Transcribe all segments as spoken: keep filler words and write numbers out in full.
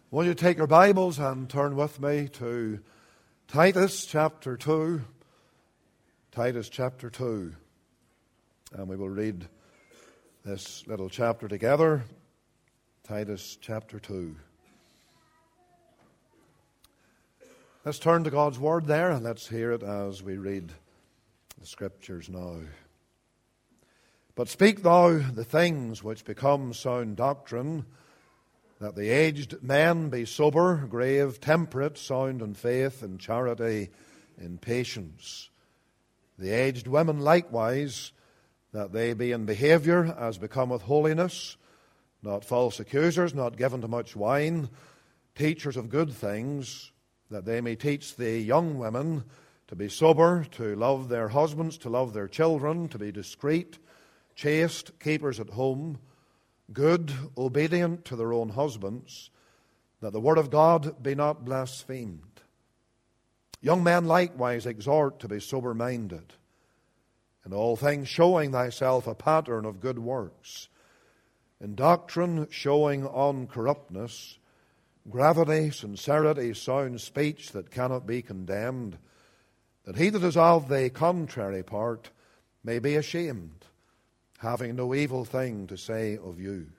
Will you take your Bibles and turn with me to Titus chapter two. Titus chapter two. And we will read this little chapter together. Titus chapter two. Let's turn to God's Word there and let's hear it as we read the Scriptures now. But speak thou the things which become sound doctrine, that the aged men be sober, grave, temperate, sound in faith, in charity, in patience. The aged women likewise, that they be in behaviour as becometh holiness, not false accusers, not given to much wine, teachers of good things, that they may teach the young women to be sober, to love their husbands, to love their children, to be discreet, chaste, keepers at home, good, obedient to their own husbands, that the word of God be not blasphemed. Young men likewise exhort to be sober-minded, in all things showing thyself a pattern of good works, in doctrine showing uncorruptness, gravity, sincerity, sound speech that cannot be condemned, that he that is of the contrary part may be ashamed, having no evil thing to say of you.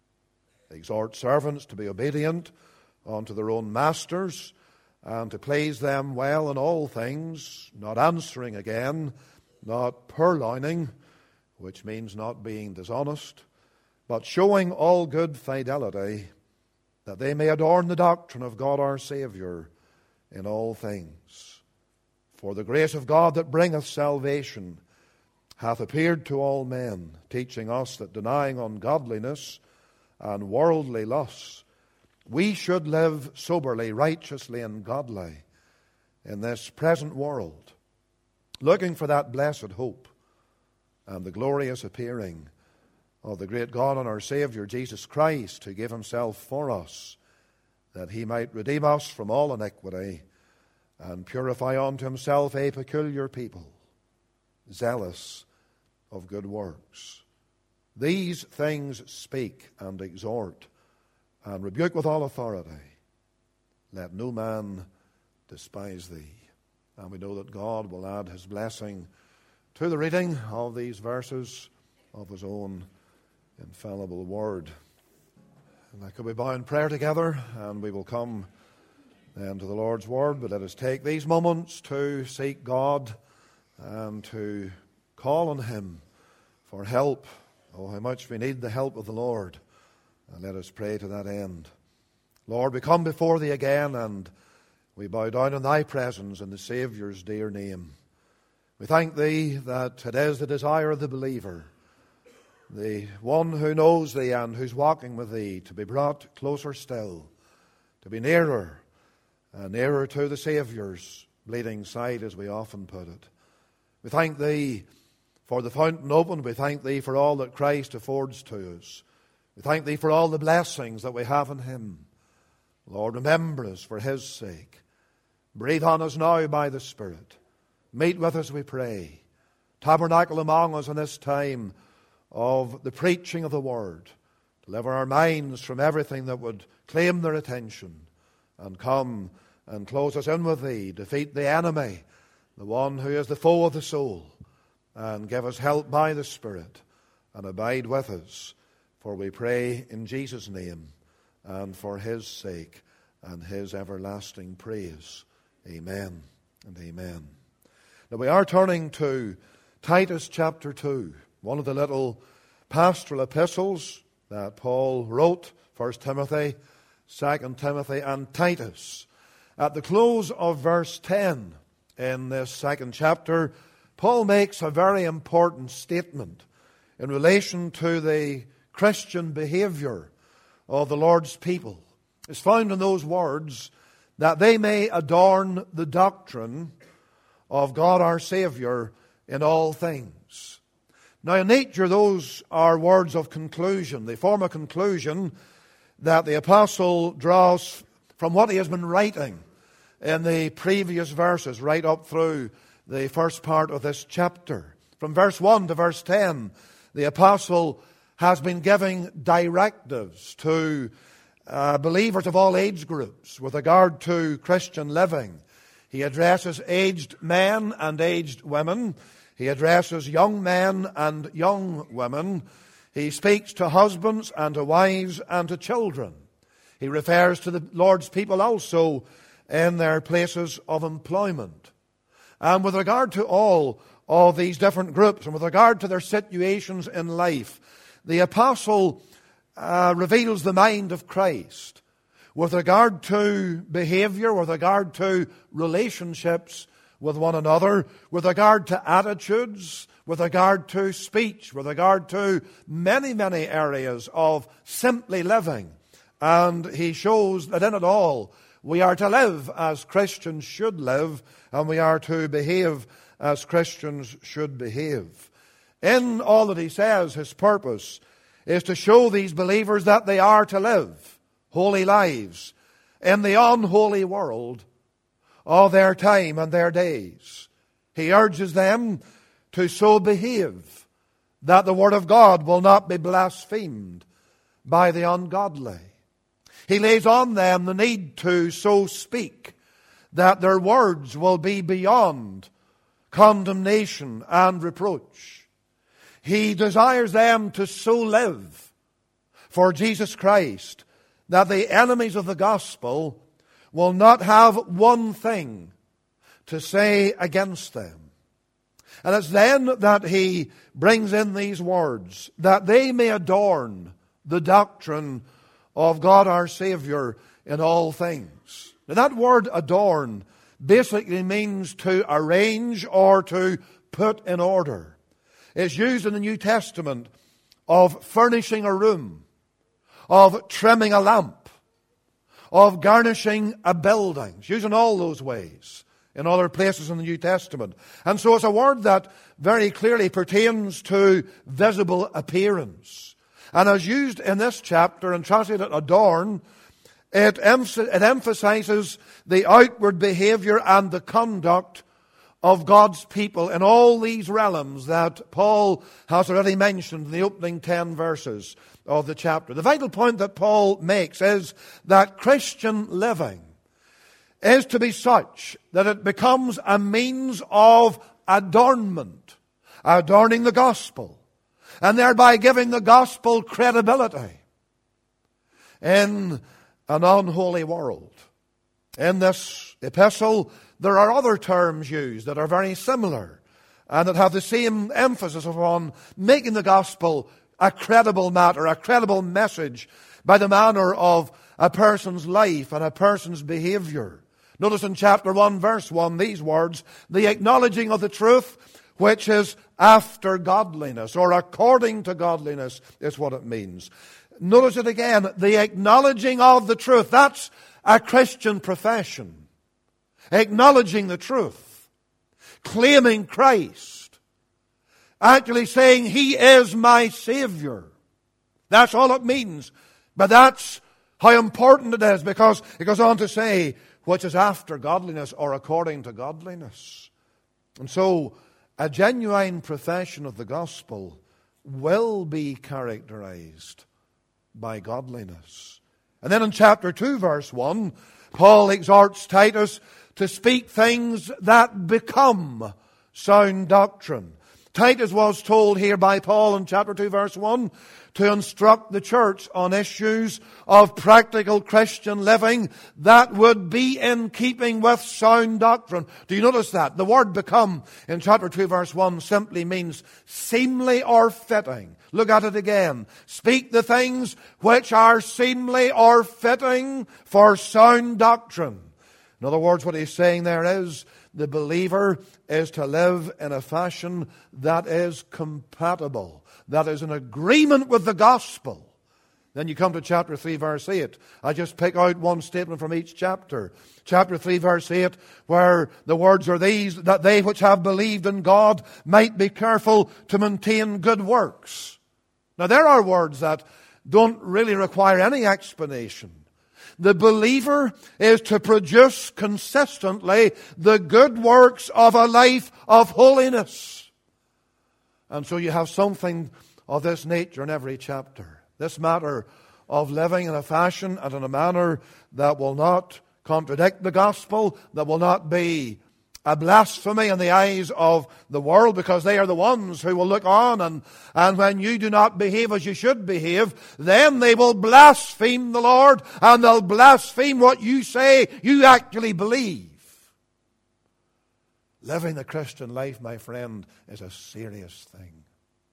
Exhort servants to be obedient unto their own masters, and to please them well in all things, not answering again, not purloining, which means not being dishonest, but showing all good fidelity, that they may adorn the doctrine of God our Saviour in all things. For the grace of God that bringeth salvation hath appeared to all men, teaching us that denying ungodliness and worldly lusts, we should live soberly, righteously, and godly in this present world, looking for that blessed hope and the glorious appearing of the great God and our Saviour Jesus Christ, who gave himself for us, that he might redeem us from all iniquity and purify unto himself a peculiar people, zealous of good works. These things speak and exhort and rebuke with all authority. Let no man despise thee. And we know that God will add his blessing to the reading of these verses of his own infallible word. And that could we bow in prayer together, and we will come then to the Lord's word. But let us take these moments to seek God and to call on him for help. Oh, how much we need the help of the Lord. And let us pray to that end. Lord, we come before thee again, and we bow down in thy presence in the Saviour's dear name. We thank thee that it is the desire of the believer, the one who knows thee and who's walking with thee, to be brought closer still, to be nearer, and nearer to the Saviour's bleeding side, as we often put it. We thank thee for the fountain opened. We thank thee for all that Christ affords to us. We thank thee for all the blessings that we have in him. Lord, remember us for his sake. Breathe on us now by the Spirit. Meet with us, we pray. Tabernacle among us in this time of the preaching of the word. Deliver our minds from everything that would claim their attention, and come and close us in with thee. Defeat the enemy, the one who is the foe of the soul, and give us help by the Spirit, and abide with us. For we pray in Jesus' name, and for his sake, and his everlasting praise. Amen and amen. Now we are turning to Titus chapter two, one of the little pastoral epistles that Paul wrote, First Timothy, Second Timothy, and Titus. At the close of verse ten in this second chapter, Paul makes a very important statement in relation to the Christian behavior of the Lord's people. It's found in those words, that they may adorn the doctrine of God our Saviour in all things. Now in nature, those are words of conclusion. They form a conclusion that the apostle draws from what he has been writing in the previous verses, right up through the first part of this chapter. From verse one to verse ten, the apostle has been giving directives to uh, believers of all age groups with regard to Christian living. He addresses aged men and aged women. He addresses young men and young women. He speaks to husbands and to wives and to children. He refers to the Lord's people also in their places of employment. And with regard to all of these different groups and with regard to their situations in life, the apostle uh, reveals the mind of Christ with regard to behavior, with regard to relationships with one another, with regard to attitudes, with regard to speech, with regard to many, many areas of simply living. And he shows that in it all, we are to live as Christians should live, and we are to behave as Christians should behave. In all that he says, his purpose is to show these believers that they are to live holy lives in the unholy world of their time and their days. He urges them to so behave that the Word of God will not be blasphemed by the ungodly. He lays on them the need to so speak that their words will be beyond condemnation and reproach. He desires them to so live for Jesus Christ that the enemies of the gospel will not have one thing to say against them. And it's then that he brings in these words, that they may adorn the doctrine of God our Savior in all things. Now that word adorn basically means to arrange or to put in order. It's used in the New Testament of furnishing a room, of trimming a lamp, of garnishing a building. It's used in all those ways in other places in the New Testament. And so it's a word that very clearly pertains to visible appearance. And as used in this chapter and translated adorn, it, it emphasizes the outward behavior and the conduct of God's people in all these realms that Paul has already mentioned in the opening ten verses of the chapter. The vital point that Paul makes is that Christian living is to be such that it becomes a means of adornment, adorning the gospel, and thereby giving the gospel credibility in an unholy world. In this epistle, there are other terms used that are very similar and that have the same emphasis upon making the gospel a credible matter, a credible message by the manner of a person's life and a person's behavior. Notice in chapter one, verse one, these words, the acknowledging of the truth which is after godliness, or according to godliness, is what it means. Notice it again, the acknowledging of the truth. That's a Christian profession. Acknowledging the truth. Claiming Christ. Actually saying, He is my Savior. That's all it means. But that's how important it is, because it goes on to say, which is after godliness or according to godliness. And so, a genuine profession of the gospel will be characterized by godliness. And then in chapter two, verse one, Paul exhorts Titus to speak things that become sound doctrine. Titus was told here by Paul in chapter two, verse one, to instruct the church on issues of practical Christian living that would be in keeping with sound doctrine. Do you notice that? The word become in chapter two, verse one simply means seemly or fitting. Look at it again. Speak the things which are seemly or fitting for sound doctrine. In other words, what he's saying there is, the believer is to live in a fashion that is compatible, that is in agreement with the gospel. Then you come to chapter three, verse eight. I just pick out one statement from each chapter. Chapter three, verse eight, where the words are these, that they which have believed in God might be careful to maintain good works. Now there are words that don't really require any explanation. The believer is to produce consistently the good works of a life of holiness. And so you have something of this nature in every chapter. This matter of living in a fashion and in a manner that will not contradict the gospel, that will not be a blasphemy in the eyes of the world, because they are the ones who will look on, and, and when you do not behave as you should behave, then they will blaspheme the Lord, and they'll blaspheme what you say you actually believe. Living the Christian life, my friend, is a serious thing,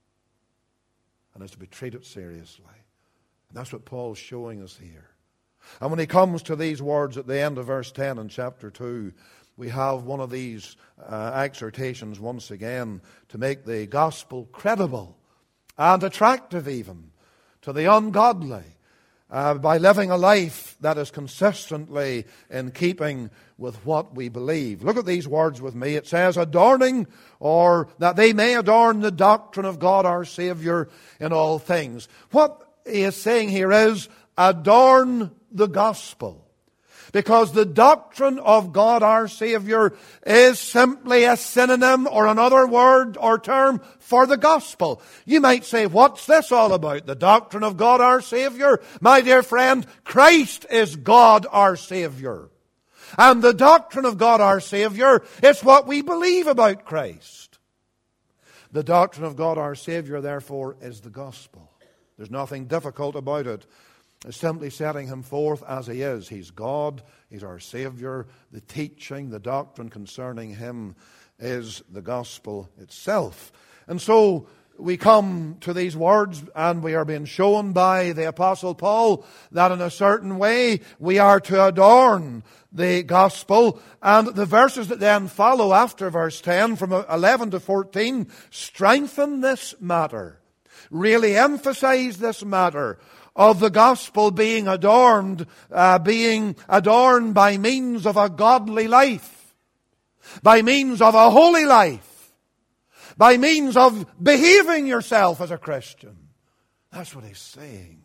and is to be treated seriously. And that's what Paul's showing us here. And when he comes to these words at the end of verse ten in chapter two, we have one of these uh, exhortations once again to make the gospel credible and attractive even to the ungodly uh, by living a life that is consistently in keeping with what we believe. Look at these words with me. It says, adorning, or that they may adorn the doctrine of God our Savior in all things. What he is saying here is, adorn the gospel. Because the doctrine of God our Savior is simply a synonym or another word or term for the gospel. You might say, what's this all about? The doctrine of God our Savior? My dear friend, Christ is God our Savior. And the doctrine of God our Savior is what we believe about Christ. The doctrine of God our Savior, therefore, is the gospel. There's nothing difficult about it. It's simply setting him forth as he is. He's God, he's our Savior. The teaching, the doctrine concerning him is the gospel itself. And so we come to these words, and we are being shown by the Apostle Paul that in a certain way we are to adorn the gospel. And the verses that then follow after verse ten, from eleven to fourteen, strengthen this matter, really emphasize this matter of the gospel being adorned, uh, being adorned by means of a godly life, by means of a holy life, by means of behaving yourself as a Christian. That's what he's saying.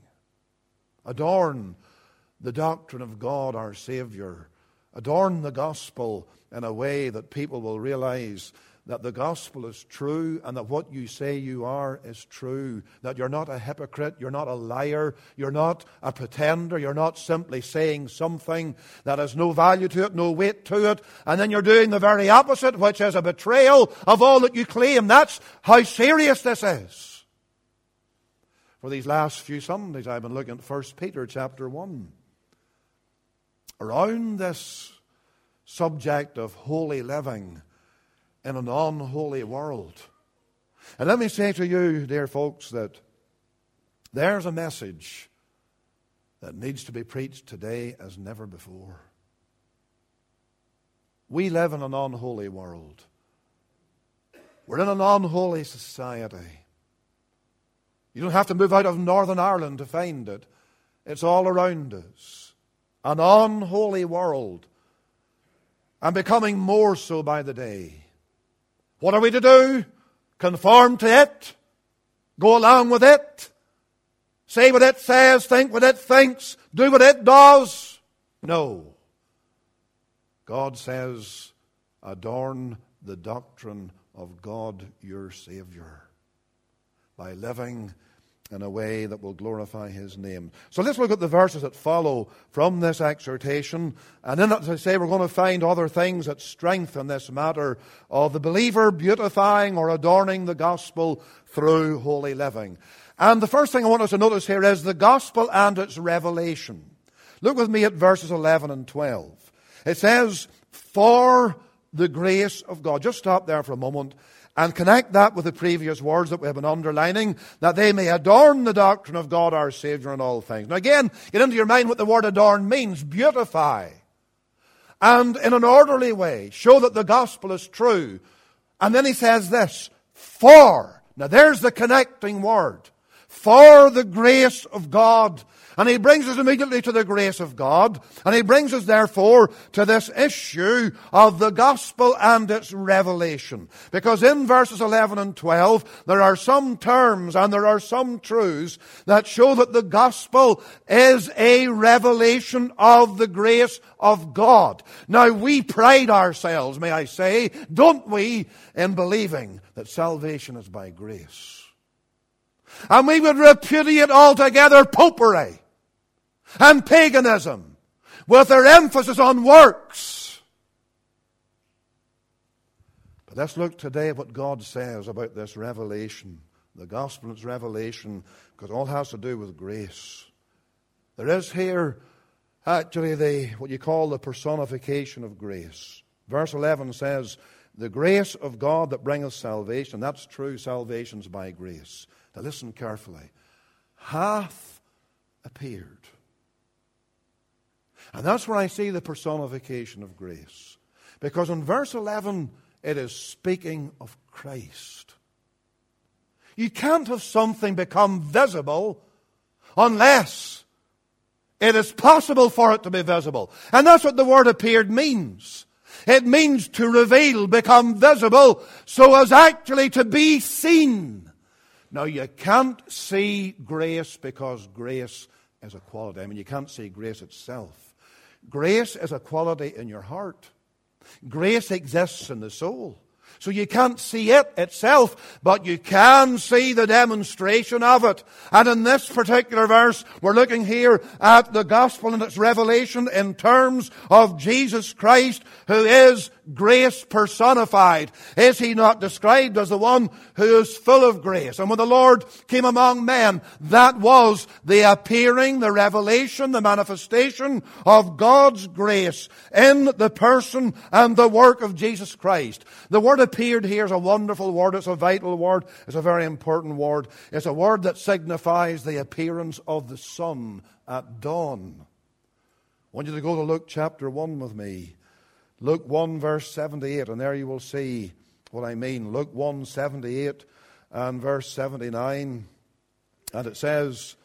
Adorn the doctrine of God our Savior. Adorn the gospel in a way that people will realize that the gospel is true, and that what you say you are is true. That you're not a hypocrite, you're not a liar, you're not a pretender, you're not simply saying something that has no value to it, no weight to it, and then you're doing the very opposite, which is a betrayal of all that you claim. That's how serious this is. For these last few Sundays I've been looking at First Peter chapter one. Around this subject of holy living in an unholy world. And let me say to you, dear folks, that there's a message that needs to be preached today as never before. We live in an unholy world. We're in an unholy society. You don't have to move out of Northern Ireland to find it. It's all around us. An unholy world. And becoming more so by the day. What are we to do? Conform to it? Go along with it? Say what it says, think what it thinks, do what it does? No. God says, adorn the doctrine of God your Savior by living in a way that will glorify His name. So let's look at the verses that follow from this exhortation. And then, as I say, we're going to find other things that strengthen this matter of the believer beautifying or adorning the gospel through holy living. And the first thing I want us to notice here is the gospel and its revelation. Look with me at verses eleven and twelve. It says, for the grace of God. Just stop there for a moment. And connect that with the previous words that we have been underlining, that they may adorn the doctrine of God our Savior in all things. Now again, get into your mind what the word adorn means. Beautify. And in an orderly way, show that the gospel is true. And then he says this, for. Now there's the connecting word. For the grace of God. And he brings us immediately to the grace of God. And he brings us, therefore, to this issue of the gospel and its revelation. Because in verses eleven and twelve, there are some terms and there are some truths that show that the gospel is a revelation of the grace of God. Now, we pride ourselves, may I say, don't we, in believing that salvation is by grace. And we would repudiate altogether popery. and paganism, with their emphasis on works. But let's look today at what God says about this revelation, the gospel and its revelation, because it all has to do with grace. There is here actually the what you call the personification of grace. Verse eleven says, the grace of God that bringeth salvation. That's true, salvation's by grace. Now listen carefully. Hath appeared. And that's where I see the personification of grace. Because in verse eleven, it is speaking of Christ. You can't have something become visible unless it is possible for it to be visible. And that's what the word appeared means. It means to reveal, become visible, so as actually to be seen. Now, you can't see grace because grace is a quality. I mean, you can't see grace itself. Grace is a quality in your heart. Grace exists in the soul. So you can't see it itself, but you can see the demonstration of it. And in this particular verse, we're looking here at the gospel and its revelation in terms of Jesus Christ, who is grace personified. Is he not described as the one who is full of grace? And when the Lord came among men, that was the appearing, the revelation, the manifestation of God's grace in the person and the work of Jesus Christ. The word appeared here is a wonderful word. It's a vital word. It's a very important word. It's a word that signifies the appearance of the sun at dawn. I want you to go to Luke chapter one with me. Luke one verse seventy-eight, and there you will see what I mean. Luke one seventy-eight and verse seventy-nine. And it says,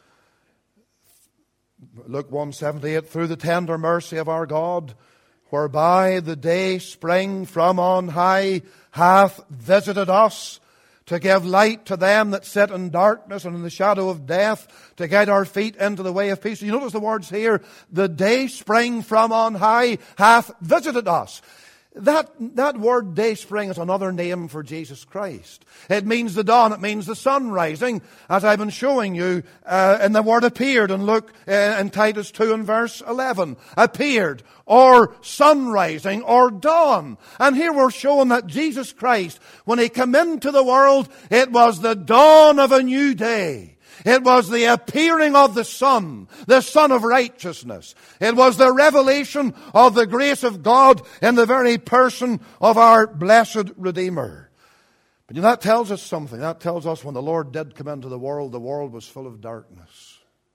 Luke one seventy-eight, through the tender mercy of our God, whereby the day spring from on high hath visited us, to give light to them that sit in darkness and in the shadow of death, to guide our feet into the way of peace. You notice the words here, the day spring from on high hath visited us. That, that word day spring is another name for Jesus Christ. It means the dawn. It means the sun rising, as I've been showing you. Uh, and the word appeared in Luke, uh, in Titus two and verse eleven. Appeared, or sun rising, or dawn. And here we're showing that Jesus Christ, when He came into the world, it was the dawn of a new day. It was the appearing of the Son, the Son of righteousness. It was the revelation of the grace of God in the very person of our blessed Redeemer. But you know, that tells us something. That tells us when the Lord did come into the world, the world was full of darkness.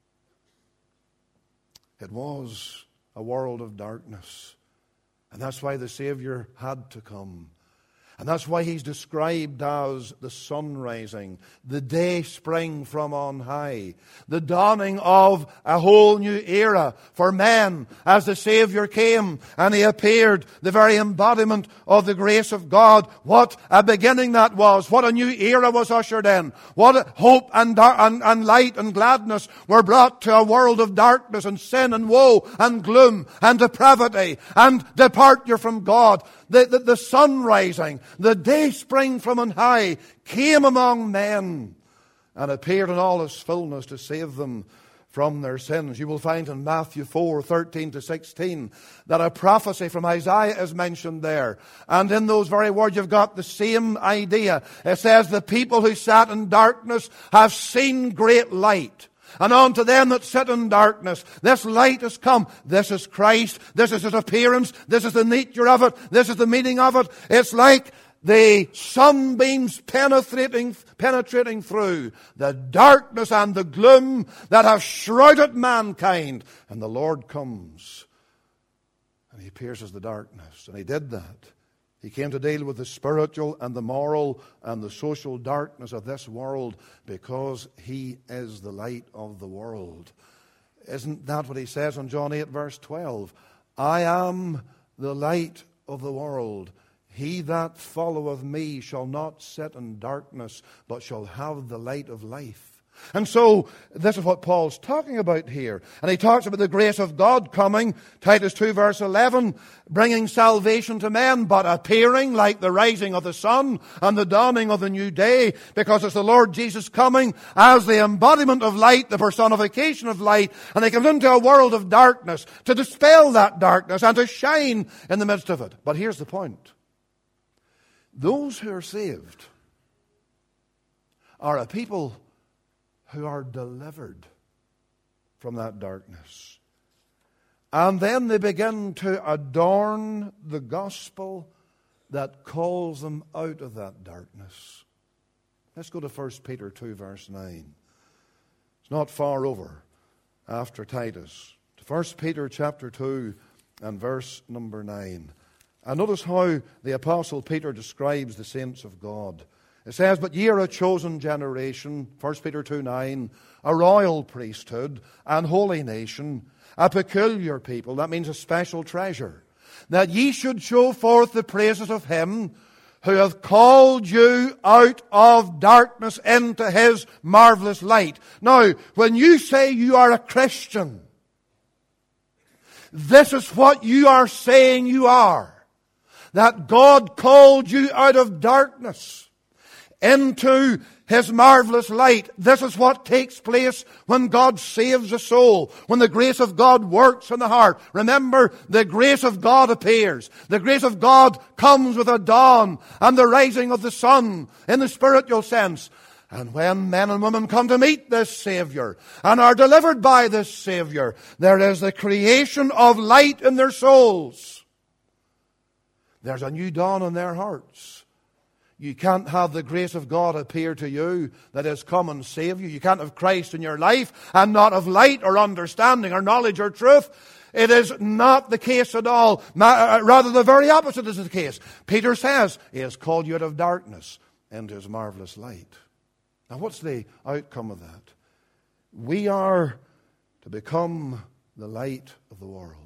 It was a world of darkness. And that's why the Savior had to come. And that's why He's described as the sun rising, the day spring from on high, the dawning of a whole new era for men as the Savior came and He appeared, the very embodiment of the grace of God. What a beginning that was. What a new era was ushered in. What a hope and, and, and light and gladness were brought to a world of darkness and sin and woe and gloom and depravity and departure from God. The, the, the sun rising, the day spring from on high, came among men and appeared in all His fullness to save them from their sins. You will find in Matthew four, thirteen to sixteen, that a prophecy from Isaiah is mentioned there. And in those very words you've got the same idea. It says, the people who sat in darkness have seen great light. And unto them that sit in darkness, this light has come. This is Christ. This is His appearance. This is the nature of it. This is the meaning of it. It's like the sunbeams penetrating, penetrating through the darkness and the gloom that have shrouded mankind. And the Lord comes and He pierces the darkness. And He did that. He came to deal with the spiritual and the moral and the social darkness of this world because He is the light of the world. Isn't that what He says in John eight verse twelve? I am the light of the world. He that followeth me shall not sit in darkness, but shall have the light of life. And so, this is what Paul's talking about here. And he talks about the grace of God coming, Titus two verse eleven, bringing salvation to men, but appearing like the rising of the sun and the dawning of the new day, because it's the Lord Jesus coming as the embodiment of light, the personification of light, and he comes into a world of darkness to dispel that darkness and to shine in the midst of it. But here's the point. Those who are saved are a people who are delivered from that darkness. And then they begin to adorn the gospel that calls them out of that darkness. Let's go to First Peter two verse nine. It's not far over after Titus. To First Peter chapter two and verse number nine. And notice how the Apostle Peter describes the saints of God. It says, but ye are a chosen generation, First Peter two nine, a royal priesthood, and holy nation, a peculiar people, that means a special treasure, that ye should show forth the praises of him who hath called you out of darkness into his marvelous light. Now, when you say you are a Christian, this is what you are saying you are. That God called you out of darkness into his marvelous light. This is what takes place when God saves a soul, when the grace of God works in the heart. Remember, the grace of God appears. The grace of God comes with a dawn and the rising of the sun in the spiritual sense. And when men and women come to meet this Savior and are delivered by this Savior, there is the creation of light in their souls. There's a new dawn in their hearts. You can't have the grace of God appear to you that has come and saved you. You can't have Christ in your life and not have light or understanding or knowledge or truth. It is not the case at all. Rather, the very opposite is the case. Peter says, he has called you out of darkness into his marvelous light. Now, what's the outcome of that? We are to become the light of the world.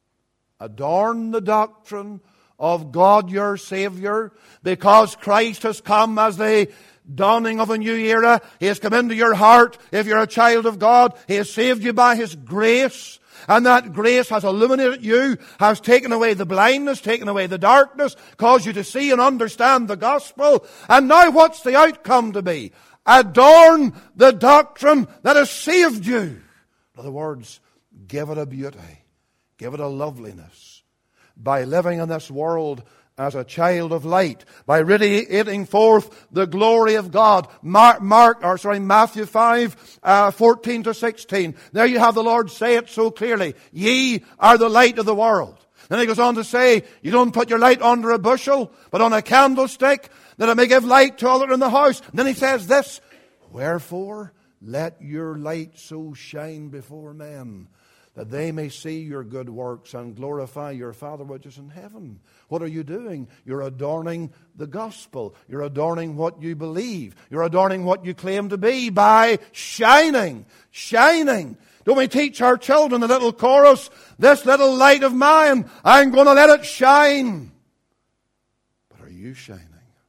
Adorn the doctrine of God your Savior, because Christ has come as the dawning of a new era. He has come into your heart. If you're a child of God, He has saved you by His grace. And that grace has illuminated you, has taken away the blindness, taken away the darkness, caused you to see and understand the gospel. And now what's the outcome to be? Adorn the doctrine that has saved you. In other words, give it a beauty. Give it a loveliness. By living in this world as a child of light, by radiating forth the glory of God. Mark, Mark or sorry, Matthew five, uh, fourteen to sixteen. There you have the Lord say it so clearly. Ye are the light of the world. Then he goes on to say, you don't put your light under a bushel, but on a candlestick, that it may give light to all that are in the house. And then he says this, wherefore let your light so shine before men, that they may see your good works and glorify your Father which is in heaven. What are you doing? You're adorning the gospel. You're adorning what you believe. You're adorning what you claim to be by shining. Shining. Don't we teach our children the little chorus, this little light of mine, I'm going to let it shine. But are you shining?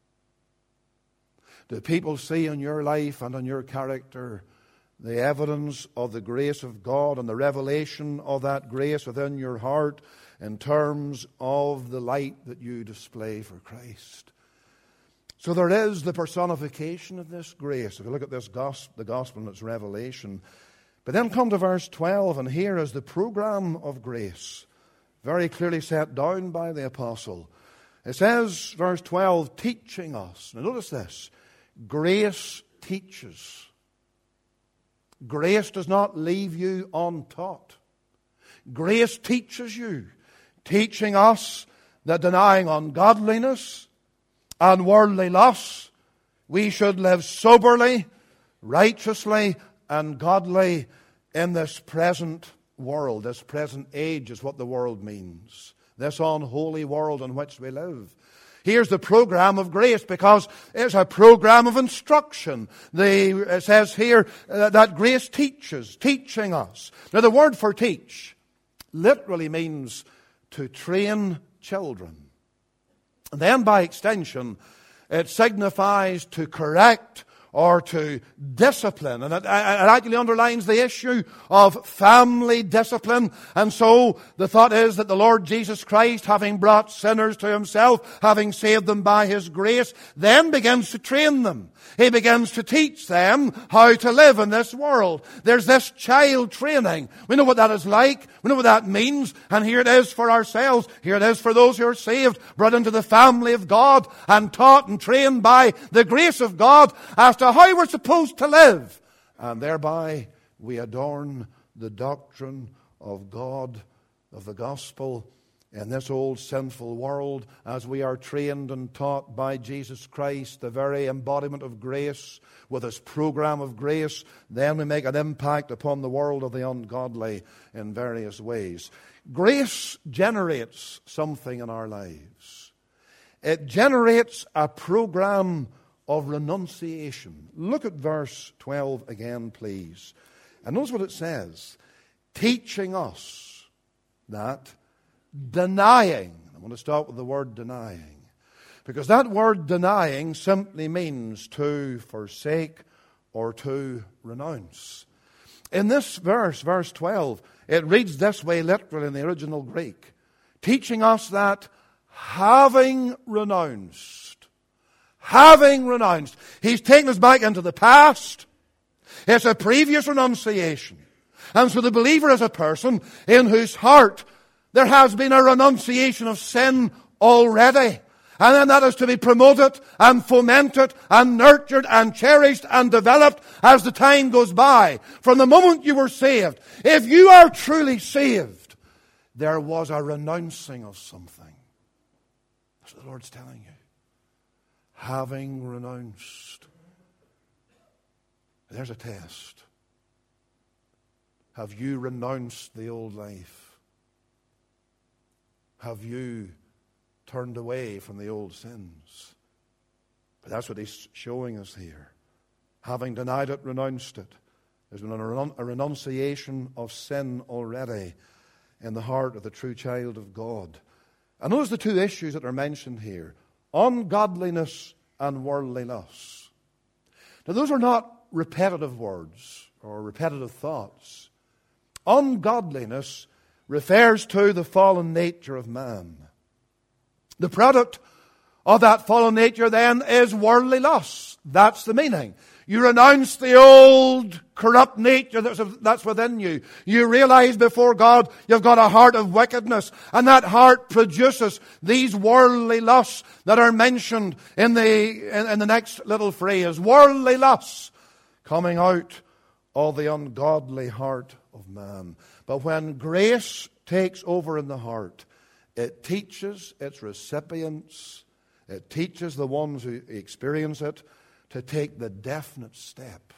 Do people see in your life and in your character the evidence of the grace of God and the revelation of that grace within your heart in terms of the light that you display for Christ? So there is the personification of this grace. If you look at this gospel, the gospel and its revelation. But then come to verse twelve, and here is the program of grace, very clearly set down by the apostle. It says, verse twelve, teaching us. Now notice this. Grace teaches. Grace does not leave you untaught. Grace teaches you, teaching us that denying ungodliness and worldly lusts, we should live soberly, righteously, and godly in this present world. This present age is what the world means. This unholy world in which we live. Here's the program of grace, because it's a program of instruction. The, it says here uh, that grace teaches, teaching us. Now the word for teach literally means to train children. And then by extension, it signifies to correct or to discipline. And it, it actually underlines the issue of family discipline. And so the thought is that the Lord Jesus Christ, having brought sinners to himself, having saved them by his grace, then begins to train them. He begins to teach them how to live in this world. There's this child training. We know what that is like. We know what that means. And here it is for ourselves. Here it is for those who are saved, brought into the family of God and taught and trained by the grace of God as to how we're supposed to live. And thereby we adorn the doctrine of God, of the gospel, in this old sinful world, as we are trained and taught by Jesus Christ, the very embodiment of grace, with his program of grace, then we make an impact upon the world of the ungodly in various ways. Grace generates something in our lives. It generates a program of renunciation. Look at verse twelve again, please. And notice what it says. Teaching us that denying. I want to start with the word denying. Because that word denying simply means to forsake or to renounce. In this verse, verse twelve, it reads this way literally in the original Greek. Teaching us that having renounced, having renounced. He's taken us back into the past. It's a previous renunciation. And so the believer is a person in whose heart there has been a renunciation of sin already. And then that is to be promoted and fomented and nurtured and cherished and developed as the time goes by. From the moment you were saved, if you are truly saved, there was a renouncing of something. That's what the Lord's telling you. Having renounced. There's a test. Have you renounced the old life? Have you turned away from the old sins? But that's what he's showing us here. Having denied it, renounced it. There's been a, renun- a renunciation of sin already in the heart of the true child of God. And those are the two issues that are mentioned here. Ungodliness and worldly lusts. Now those are not repetitive words or repetitive thoughts. Ungodliness refers to the fallen nature of man. The product of that fallen nature then is worldly lust. That's the meaning. You renounce the old corrupt nature that's, that's within you. You realize before God you've got a heart of wickedness, and that heart produces these worldly lusts that are mentioned in the, in, in the next little phrase. Worldly lusts coming out of the ungodly heart of man. But when grace takes over in the heart, it teaches its recipients, it teaches the ones who experience it to take the definite step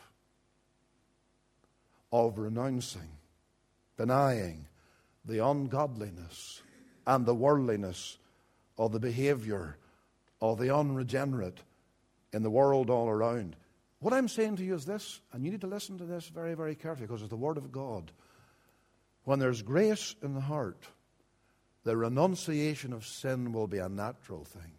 of renouncing, denying the ungodliness and the worldliness of the behavior of the unregenerate in the world all around. What I'm saying to you is this, and you need to listen to this very, very carefully because it's the Word of God. When there's grace in the heart, the renunciation of sin will be a natural thing.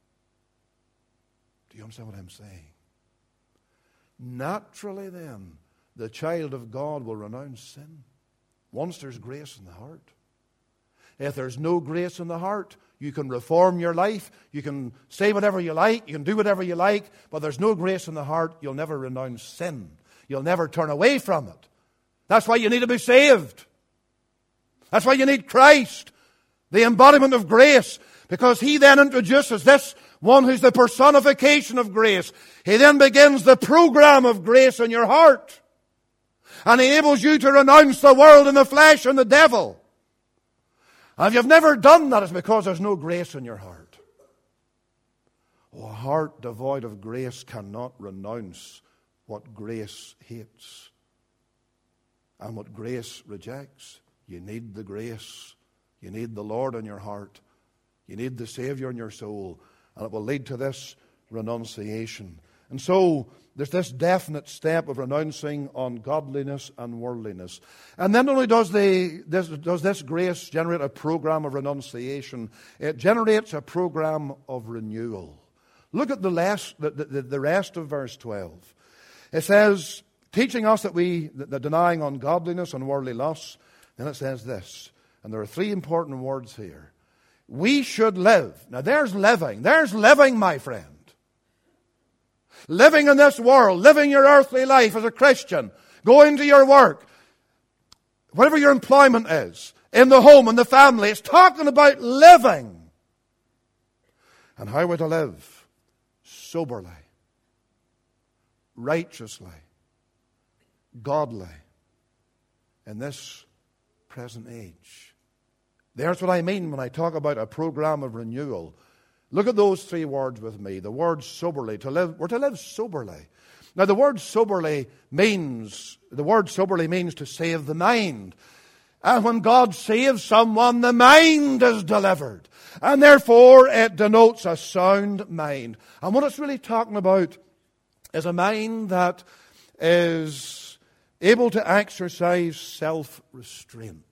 Do you understand what I'm saying? Naturally then, the child of God will renounce sin once there's grace in the heart. If there's no grace in the heart, you can reform your life, you can say whatever you like, you can do whatever you like, but there's no grace in the heart, you'll never renounce sin. You'll never turn away from it. That's why you need to be saved. That's why you need Christ, the embodiment of grace, because He then introduces this one who's the personification of grace. He then begins the program of grace in your heart. And He enables you to renounce the world and the flesh and the devil. And if you've never done that, it's because there's no grace in your heart. Oh, a heart devoid of grace cannot renounce what grace hates and what grace rejects. You need the grace. You need the Lord in your heart. You need the Savior in your soul. And it will lead to this renunciation. And so there's this definite step of renouncing ungodliness and worldliness. And then not only does, the, this, does this grace generate a program of renunciation, it generates a program of renewal. Look at the, last, the, the, the rest of verse twelve. It says, teaching us that we, that denying ungodliness and worldly lusts, then it says this, and there are three important words here. We should live. Now there's living. There's living, my friend. Living in this world, living your earthly life as a Christian, going to your work, whatever your employment is, in the home, in the family. It's talking about living. And how we're to live? Soberly, righteously, godly, in this present age. There's what I mean when I talk about a program of renewal. Look at those three words with me. The word soberly. To live, we're to live soberly. Now the word soberly means, the word soberly means to save the mind. And when God saves someone, the mind is delivered. And therefore it denotes a sound mind. And what it's really talking about is a mind that is able to exercise self-restraint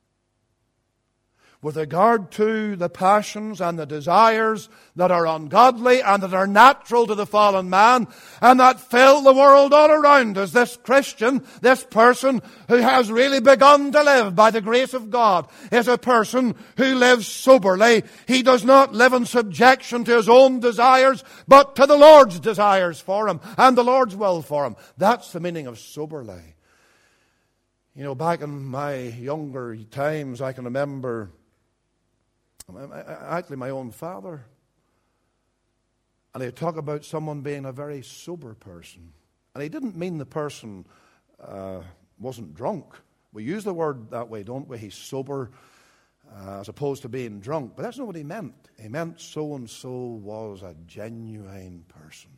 with regard to the passions and the desires that are ungodly and that are natural to the fallen man and that fill the world all around us. This Christian, this person who has really begun to live by the grace of God, is a person who lives soberly. He does not live in subjection to his own desires, but to the Lord's desires for him and the Lord's will for him. That's the meaning of soberly. You know, back in my younger times, I can remember actually my own father, and he'd talk about someone being a very sober person. And he didn't mean the person uh, wasn't drunk. We use the word that way, don't we? He's sober uh, as opposed to being drunk. But that's not what he meant. He meant so-and-so was a genuine person.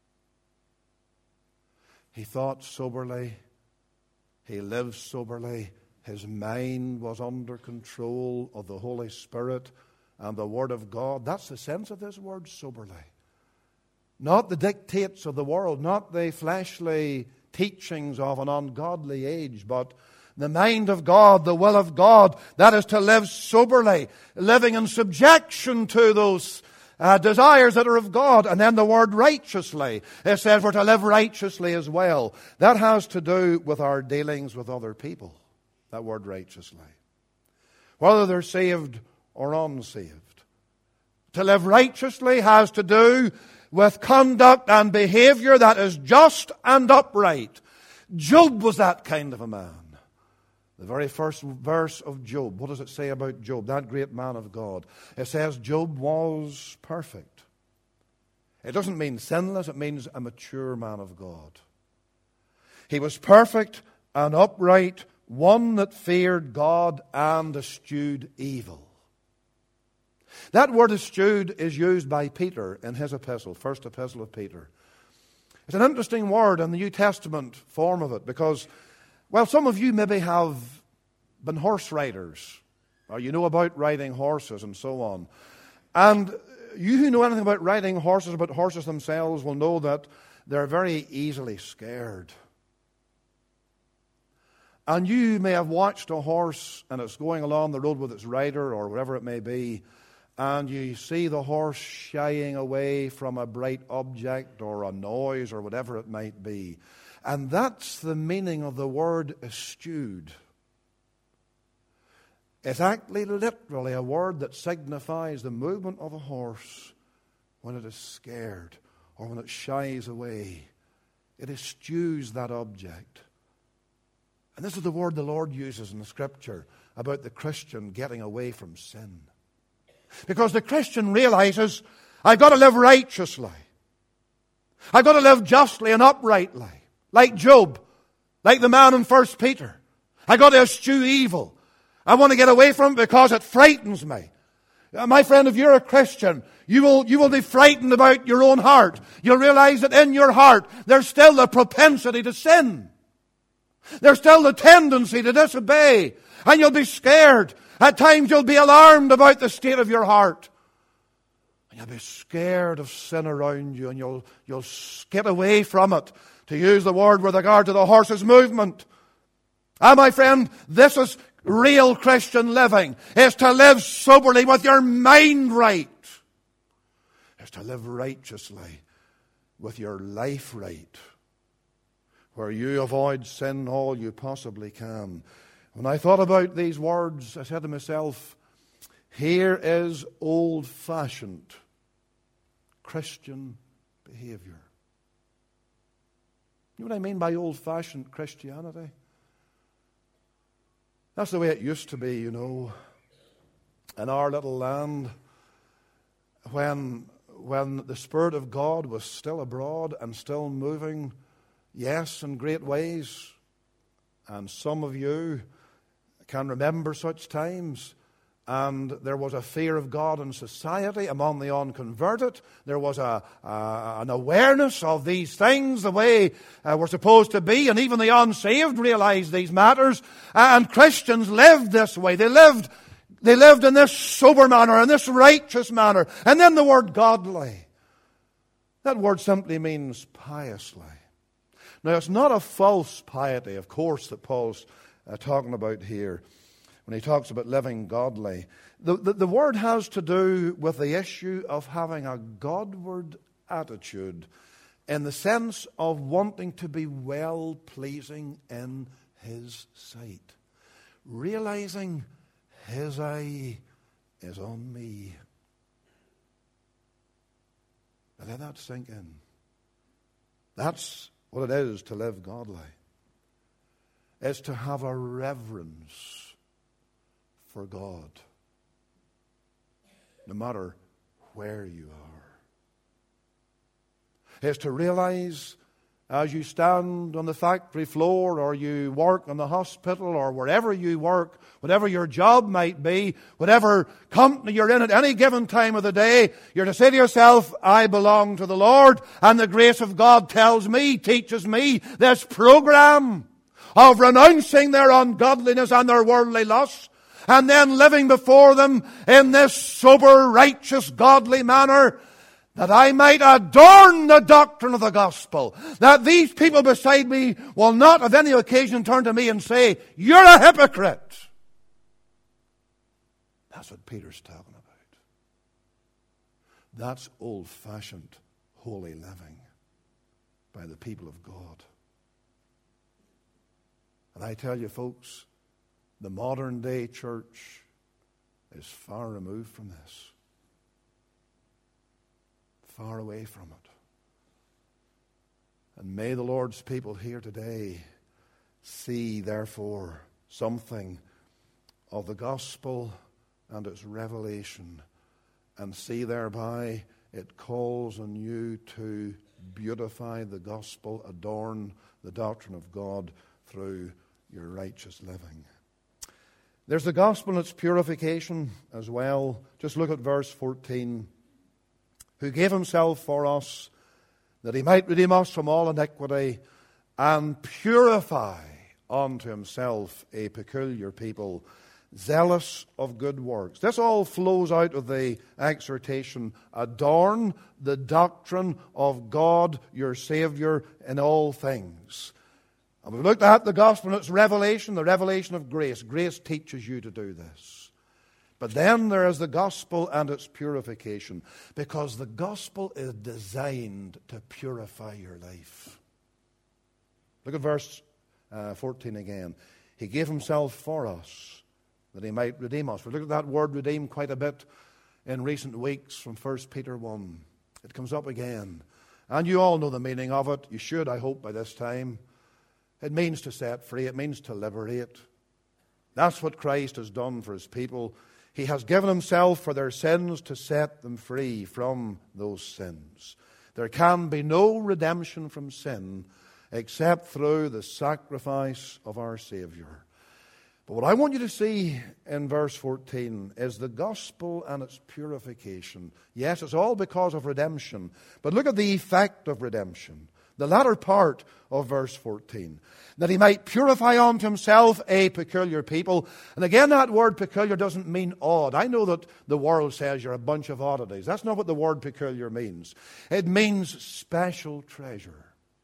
He thought soberly. He lived soberly. His mind was under control of the Holy Spirit and the Word of God. That's the sense of this word, soberly. Not the dictates of the world, not the fleshly teachings of an ungodly age, but the mind of God, the will of God. That is to live soberly, living in subjection to those uh, desires that are of God. And then the word righteously. It says we're to live righteously as well. That has to do with our dealings with other people. That word righteously. Whether they're saved or unsaved. To live righteously has to do with conduct and behavior that is just and upright. Job was that kind of a man. The very first verse of Job, what does it say about Job, that great man of God? It says Job was perfect. It doesn't mean sinless, it means a mature man of God. He was perfect and upright, one that feared God and eschewed evil. That word eschewed is used by Peter in his epistle, first epistle of Peter. It's an interesting word in the New Testament form of it because, well, some of you maybe have been horse riders, or you know about riding horses and so on. And you who know anything about riding horses, about horses themselves, will know that they're very easily scared. And you may have watched a horse and it's going along the road with its rider or whatever it may be, and you see the horse shying away from a bright object or a noise or whatever it might be. And that's the meaning of the word eschewed. It's actually literally a word that signifies the movement of a horse when it is scared or when it shies away. It eschews that object. And this is the word the Lord uses in the Scripture about the Christian getting away from sin. Because the Christian realizes, I've got to live righteously. I've got to live justly and uprightly. Like Job. Like the man in First Peter. I've got to eschew evil. I want to get away from it because it frightens me. My friend, if you're a Christian, you will, you will be frightened about your own heart. You'll realize that in your heart, there's still the propensity to sin. There's still the tendency to disobey. And you'll be scared. At times you'll be alarmed about the state of your heart. And you'll be scared of sin around you and you'll, you'll skid away from it, to use the word with regard to the horse's movement. Ah, my friend, this is real Christian living. Is to live soberly with your mind right. Is to live righteously with your life right. where you avoid sin all you possibly can. When I thought about these words, I said to myself, here is old-fashioned Christian behavior. You know what I mean by old-fashioned Christianity? That's the way it used to be, you know, in our little land, when, when the Spirit of God was still abroad and still moving, yes, in great ways. And some of you can remember such times. And there was a fear of God in society among the unconverted. There was a, a, an awareness of these things the way uh, we're supposed to be. And even the unsaved realized these matters. And Christians lived this way. They lived, they lived in this sober manner, in this righteous manner. And then the word godly. That word simply means piously. Now, it's not a false piety, of course, that Paul's uh, talking about here when he talks about living godly. The, the, the word has to do with the issue of having a Godward attitude in the sense of wanting to be well-pleasing in His sight. Realizing His eye is on me. Now let that sink in. That's what it is to live godly. It's to have a reverence for God, no matter where you are. Is to realize as you stand on the factory floor or you work in the hospital or wherever you work, whatever your job might be, whatever company you're in at any given time of the day, you're to say to yourself, I belong to the Lord, and the grace of God tells me, teaches me this program of renouncing their ungodliness and their worldly lusts, and then living before them in this sober, righteous, godly manner, that I might adorn the doctrine of the gospel. That these people beside me will not of any occasion turn to me and say, you're a hypocrite. That's what Peter's talking about. That's old-fashioned, holy living by the people of God. And I tell you, folks, the modern day church is far removed from this. Far away from it. And may the Lord's people here today see, therefore, something of the gospel and its revelation, and see thereby it calls on you to beautify the gospel, adorn the doctrine of God through your righteous living. There's the gospel and its purification as well. Just look at verse fourteen. Who gave Himself for us, that He might redeem us from all iniquity, and purify unto Himself a peculiar people, zealous of good works. This all flows out of the exhortation, adorn the doctrine of God, your Savior, in all things. And we've looked at the gospel and its revelation, the revelation of grace. Grace teaches you to do this. But then there is the gospel and its purification, because the gospel is designed to purify your life. Look at verse uh, fourteen again. He gave Himself for us, that He might redeem us. We've looked at that word redeem quite a bit in recent weeks from First Peter one. It comes up again. And you all know the meaning of it. You should, I hope, by this time. It means to set free. It means to liberate. That's what Christ has done for His people. He has given Himself for their sins to set them free from those sins. There can be no redemption from sin except through the sacrifice of our Savior. But what I want you to see in verse fourteen is the gospel and its purification. Yes, it's all because of redemption. But look at the effect of redemption. The latter part of verse fourteen. That He might purify unto Himself a peculiar people. And again, that word peculiar doesn't mean odd. I know that the world says you're a bunch of oddities. That's not what the word peculiar means. It means special treasure.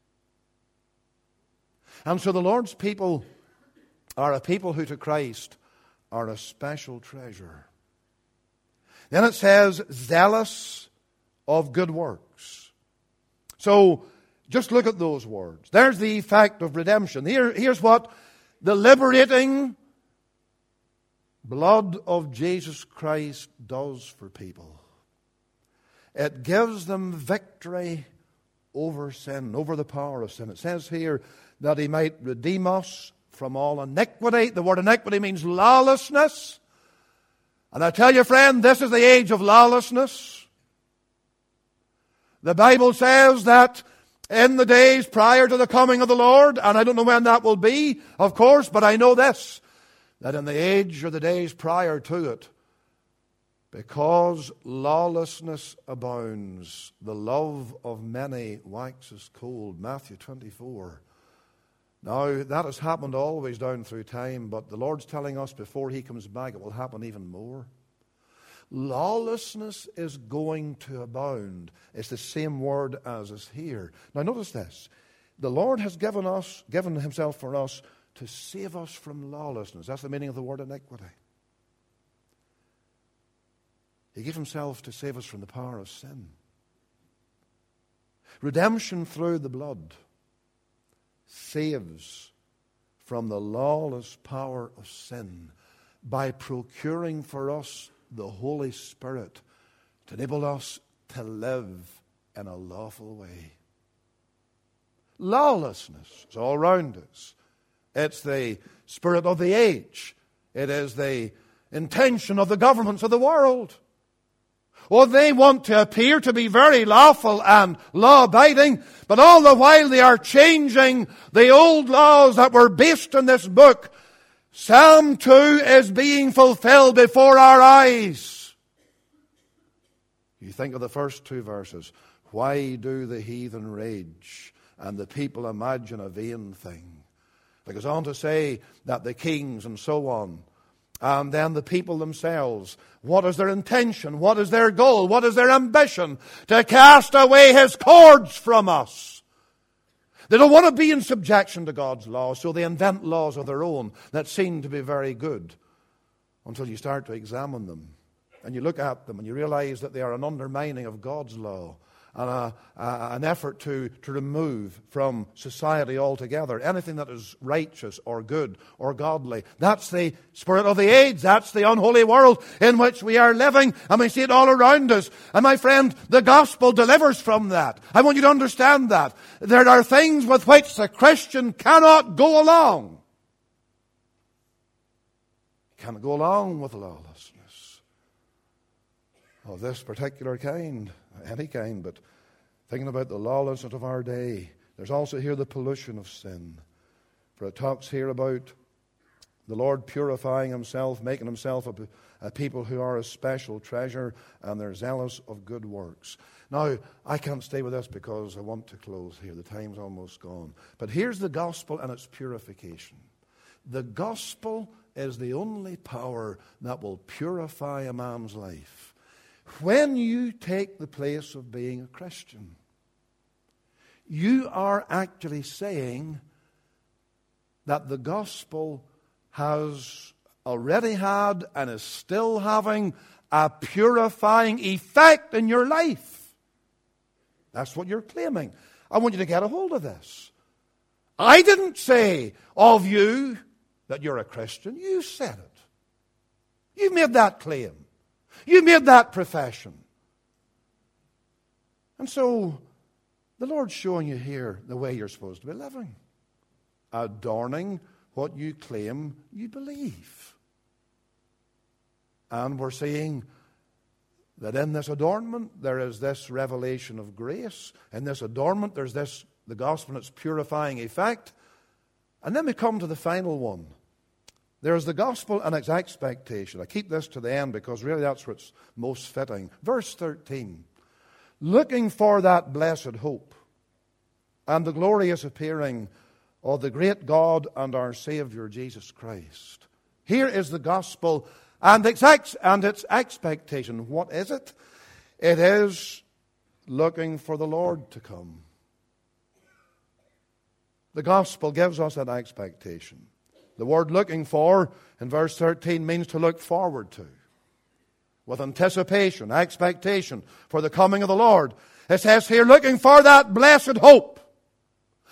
And so the Lord's people are a people who to Christ are a special treasure. Then it says, zealous of good works. So, Just look at those words. There's the effect of redemption. Here, here's what the liberating blood of Jesus Christ does for people. It gives them victory over sin, over the power of sin. It says here that He might redeem us from all iniquity. The word iniquity means lawlessness. And I tell you, friend, this is the age of lawlessness. The Bible says that in the days prior to the coming of the Lord, and I don't know when that will be, of course, but I know this, that in the age or the days prior to it, because lawlessness abounds, the love of many waxes cold. Matthew twenty-four. Now, that has happened always down through time, but the Lord's telling us before He comes back it will happen even more. Lawlessness is going to abound. It's the same word as is here. Now, notice this. The Lord has given us, given Himself for us to save us from lawlessness. That's the meaning of the word iniquity. He gave Himself to save us from the power of sin. Redemption through the blood saves from the lawless power of sin by procuring for us the Holy Spirit to enable us to live in a lawful way. Lawlessness is all around us. It's the spirit of the age. It is the intention of the governments of the world. Well, they want to appear to be very lawful and law-abiding, but all the while they are changing the old laws that were based in this book. Psalm two is being fulfilled before our eyes. You think of the first two verses. Why do the heathen rage and the people imagine a vain thing? It goes on to say that the kings and so on, and then the people themselves, what is their intention? What is their goal? What is their ambition? To cast away His cords from us. They don't want to be in subjection to God's laws, so they invent laws of their own that seem to be very good until you start to examine them. And you look at them and you realize that they are an undermining of God's law and a, a, an effort to, to remove from society altogether anything that is righteous or good or godly. That's the spirit of the age. That's the unholy world in which we are living, and we see it all around us. And my friend, the gospel delivers from that. I want you to understand that. There are things with which the Christian cannot go along. He cannot go along with lawlessness of this particular kind, any kind, but thinking about the lawlessness of our day, there's also here the pollution of sin. For it talks here about the Lord purifying Himself, making Himself a, a people who are a special treasure, and they're zealous of good works. Now, I can't stay with this because I want to close here. The time's almost gone. But here's the gospel and its purification. The gospel is the only power that will purify a man's life. When you take the place of being a Christian, you are actually saying that the gospel has already had and is still having a purifying effect in your life. That's what you're claiming. I want you to get a hold of this. I didn't say of you that you're a Christian. You said it. You made that claim. You made that profession. And so, the Lord's showing you here the way you're supposed to be living. Adorning what you claim you believe. And we're seeing that in this adornment, there is this revelation of grace. In this adornment, there's this, the gospel and its purifying effect. And then we come to the final one. There's the gospel and its expectation. I keep this to the end because really that's what's most fitting. Verse thirteen. Looking for that blessed hope and the glorious appearing of the great God and our Savior Jesus Christ. Here is the gospel and its, ex- and its expectation. What is it? It is looking for the Lord to come. The gospel gives us that expectation. The word looking for in verse thirteen means to look forward to. With anticipation, expectation for the coming of the Lord. It says here, looking for that blessed hope.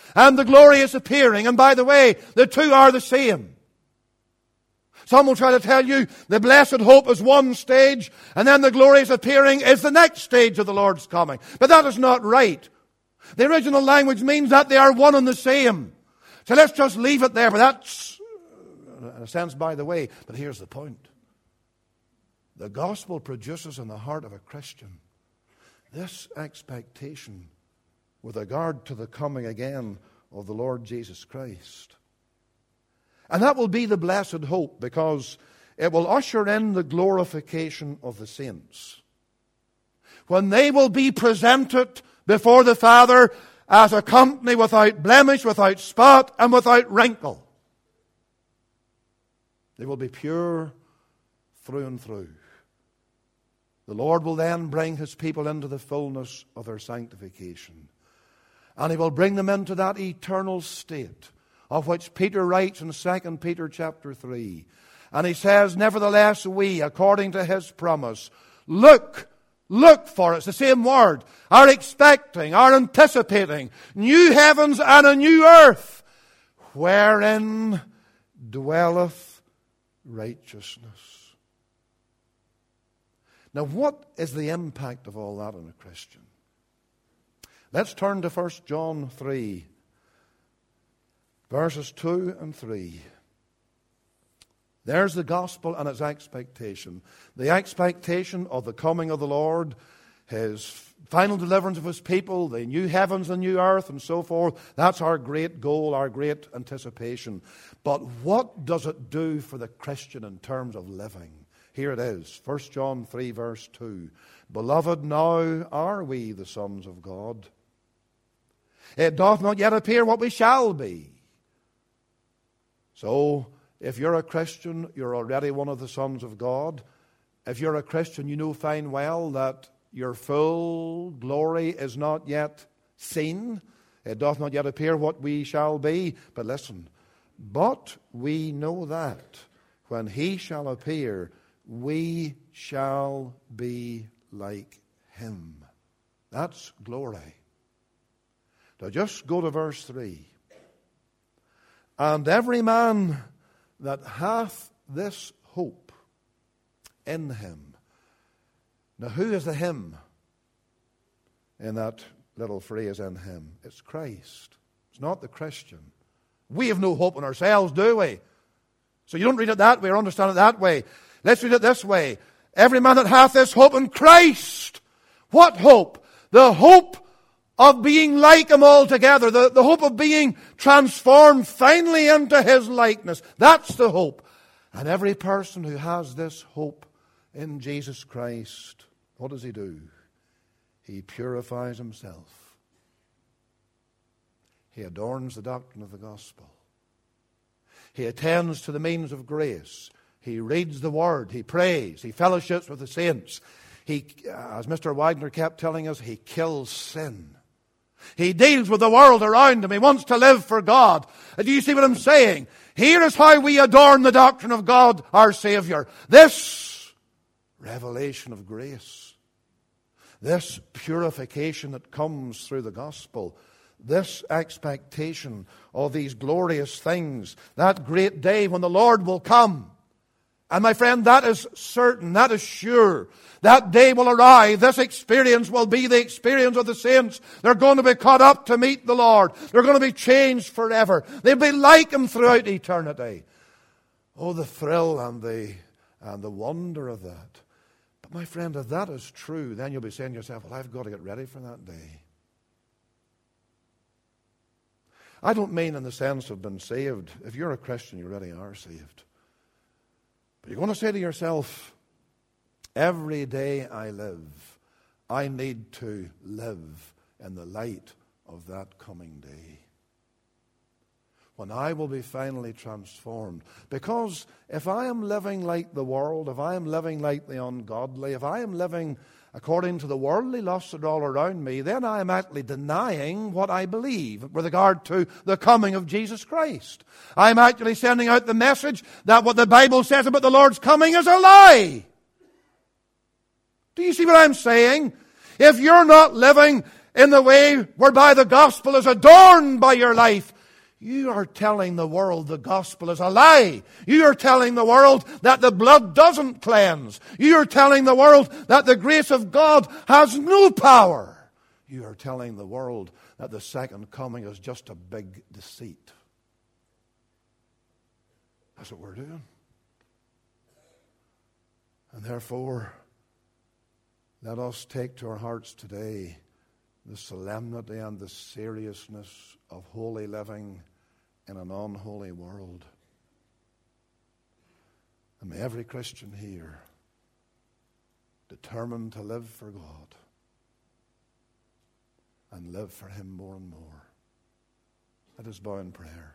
and the glorious appearing. And by the way, the two are the same. Some will try to tell you the blessed hope is one stage, and then the glorious appearing is the next stage of the Lord's coming. But that is not right. The original language means that they are one and the same. So let's just leave it there. But that's, in a sense, by the way. But here's the point. The gospel produces in the heart of a Christian this expectation with regard to the coming again of the Lord Jesus Christ. And that will be the blessed hope, because it will usher in the glorification of the saints, when they will be presented before the Father as a company without blemish, without spot, and without wrinkle. They will be pure through and through. The Lord will then bring His people into the fullness of their sanctification. And He will bring them into that eternal state of which Peter writes in Second Peter chapter three. And he says, nevertheless we, according to His promise, look, look for, it's the same word, are expecting, are anticipating new heavens and a new earth, wherein dwelleth righteousness. Now, what is the impact of all that on a Christian? Let's turn to First John three, verses two and three. There's the gospel and its expectation. The expectation of the coming of the Lord, His final deliverance of His people, the new heavens and new earth, and so forth. That's our great goal, our great anticipation. But what does it do for the Christian in terms of living? Here it is, First John three, verse two. Beloved, now are we the sons of God. It doth not yet appear what we shall be. So, if you're a Christian, you're already one of the sons of God. If you're a Christian, you know fine well that your full glory is not yet seen. It doth not yet appear what we shall be. But listen, but we know that when He shall appear, we shall be like Him. That's glory. Now just go to verse three. And every man that hath this hope in Him. Now who is the Him in that little phrase, in Him? It's Christ. It's not the Christian. We have no hope in ourselves, do we? So you don't read it that way or understand it that way. Let's read it this way. Every man that hath this hope in Christ. What hope? The hope of being like Him altogether. The, the hope of being transformed finally into His likeness. That's the hope. And every person who has this hope in Jesus Christ, what does he do? He purifies himself. He adorns the doctrine of the gospel. He attends to the means of grace. He reads the Word. He prays. He fellowships with the saints. He, as Mister Widener kept telling us, he kills sin. He deals with the world around him. He wants to live for God. Do you see what I'm saying? Here is how we adorn the doctrine of God, our Savior. This revelation of grace. This purification that comes through the gospel. This expectation of these glorious things. That great day when the Lord will come. And my friend, that is certain, that is sure. That day will arrive. This experience will be the experience of the saints. They're going to be caught up to meet the Lord. They're going to be changed forever. They'll be like Him throughout eternity. Oh, the thrill and the, and the wonder of that. But my friend, if that is true, then you'll be saying to yourself, well, I've got to get ready for that day. I don't mean in the sense of being saved. If you're a Christian, you already are saved. But you're going to say to yourself, every day I live, I need to live in the light of that coming day. When I will be finally transformed. Because if I am living like the world, if I am living like the ungodly, if I am living according to the worldly lusts that are all around me, then I am actually denying what I believe with regard to the coming of Jesus Christ. I am actually sending out the message that what the Bible says about the Lord's coming is a lie. Do you see what I'm saying? If you're not living in the way whereby the gospel is adorned by your life, you are telling the world the gospel is a lie. You are telling the world that the blood doesn't cleanse. You are telling the world that the grace of God has no power. You are telling the world that the second coming is just a big deceit. That's what we're doing. And therefore, let us take to our hearts today the solemnity and the seriousness of holy living in an unholy world. And may every Christian here determine to live for God and live for Him more and more. Let us bow in prayer.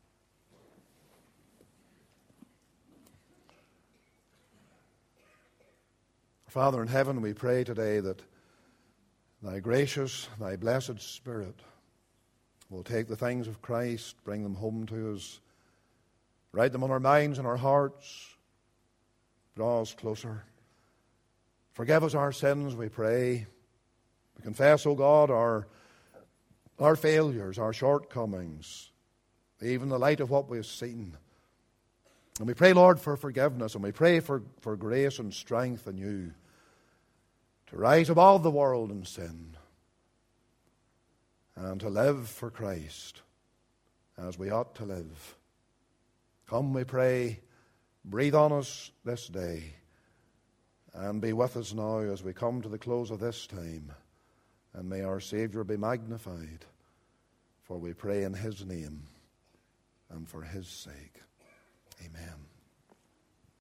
Father in heaven, we pray today that Thy gracious, Thy blessed Spirit will take the things of Christ, bring them home to us, write them on our minds and our hearts, draw us closer. Forgive us our sins, we pray. We confess, O God, our, our failures, our shortcomings, even the light of what we've seen. And we pray, Lord, for forgiveness, and we pray for, for grace and strength in You to rise above the world and sin and to live for Christ as we ought to live. Come, we pray, breathe on us this day and be with us now as we come to the close of this time. And may our Savior be magnified, for we pray in His name and for His sake. Amen.